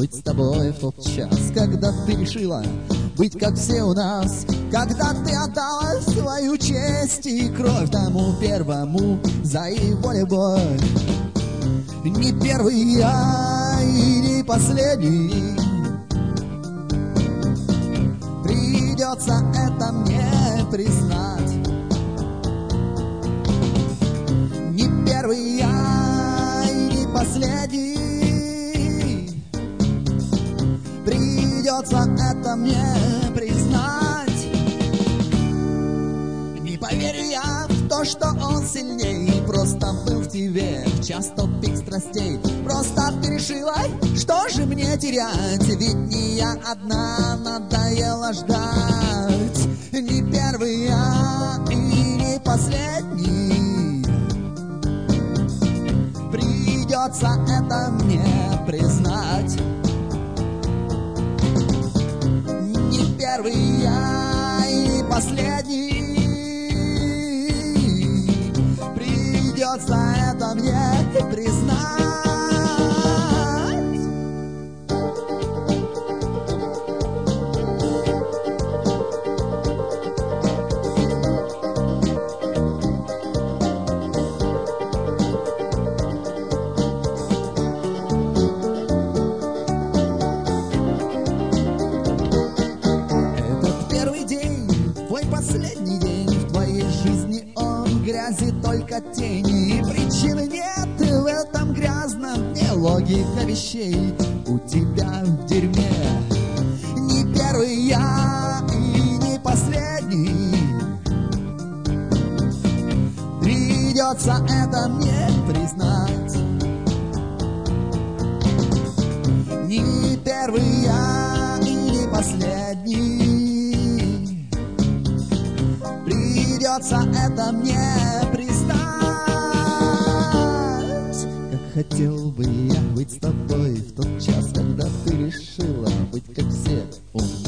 быть с тобой в тот час, когда ты решила быть как все у нас, когда ты отдала свою честь и кровь тому первому за его любовь. Не первый я и не последний, придется это мне признать. Не первый я и не последний, придется это мне признать. Не поверю я в то, что он сильней, просто был в тебе в час тот пик страстей. Просто ты решила, что же мне терять, ведь не я одна надоела ждать. Не первый я и не последний, придется это мне признать. Не первый я и не последний, придется это мне признать. Последний день в твоей жизни, он грязи только тени, и причины нет в этом грязном, не логика вещей у тебя в дерьме. Не первый я и не последний, придется это мне признать. Не первый я и не последний, придется это мне признать. Как хотел бы я быть с тобой в тот час, когда ты решила быть как все у нас.